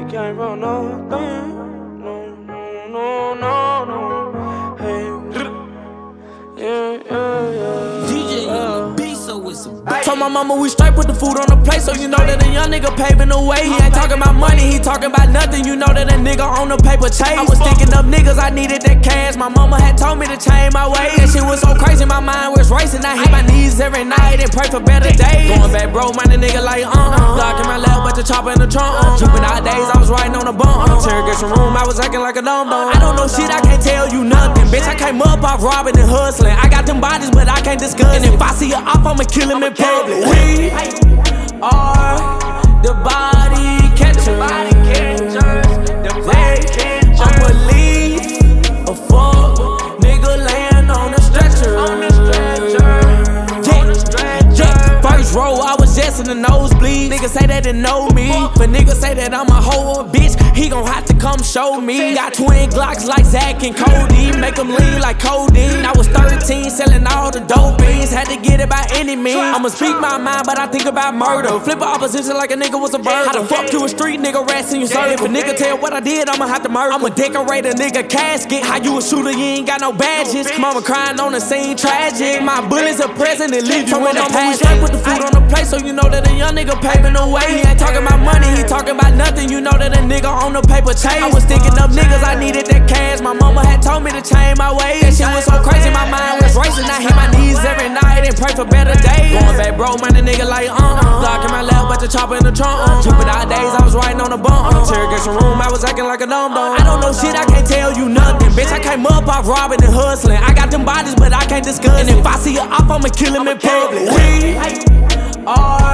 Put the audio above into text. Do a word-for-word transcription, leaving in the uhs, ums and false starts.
came from nothing. No, no, no, no. Hey, yeah, yeah, yeah. D J uh, B so with some. Told my mama we straight, put the food on the plate, so you know that a young nigga paving the way. He ain't talking about money, he talking about nothing. You know that a nigga on the paper chase. I was thinking of niggas, I needed that cash. My mama had told me to change my ways. That shit was so crazy, my mind was racing. I hit my knees every night and pray for better days. Going back broke, man, the nigga like uh-uh. Glock in my lap, but the chopper in the trunk. Uh. Tripping out days, I was riding on the bump. Uh. Interrogation room, I was acting like a dum-dum. I don't know shit, I can't tell you nothing. Bitch, I came up off robbing and hustling. I got them bodies, but I can't discuss. And if I see a op, I'ma kill him in public. We are the body catchers. They don't believe a fuck nigga laying on the stretcher. Yeah, yeah. First row, I was just in the nosebleed. Niggas say they didn't know me, but niggas say that I'm a hoe or bitch. He gon' have to come show me. Got twin Glocks like Zach and Cody, make them lean like codeine. I was thirteen, selling all the dope beans. Had to get it by any means. I'ma speak my mind, but I think about murder. Flip opposition like a nigga was a bird. How the fuck you a street nigga rats in your serve? If a nigga tell what I did, I'ma have to murder. I'ma decorate a nigga casket. How you a shooter, you ain't got no badges. Mama crying on the scene, tragic. My bullets are present and leave you in the past. Put the food on the plate, so you know that a young nigga paving the way. He ain't talking about money, he talking about nothing. You know that a nigga on the paper chase. I was thinking of niggas, I needed that cash. My mama had told me to change my ways. That shit was so crazy, my mind was racing. I hit my knees every night and pray for better days. Going back broke, man, the nigga like uh-uh. Glock in my lap, but the chopper in the trunk. Uh. Tripping out days, I was riding on the bump. Uh. Interrogation room, I was acting like a dum-dum. I don't know shit, I can't tell you nothing. Bitch, I came up off robbing and hustling. I got them bodies, but I can't discuss. And if I see a op, I'ma kill him in public. We are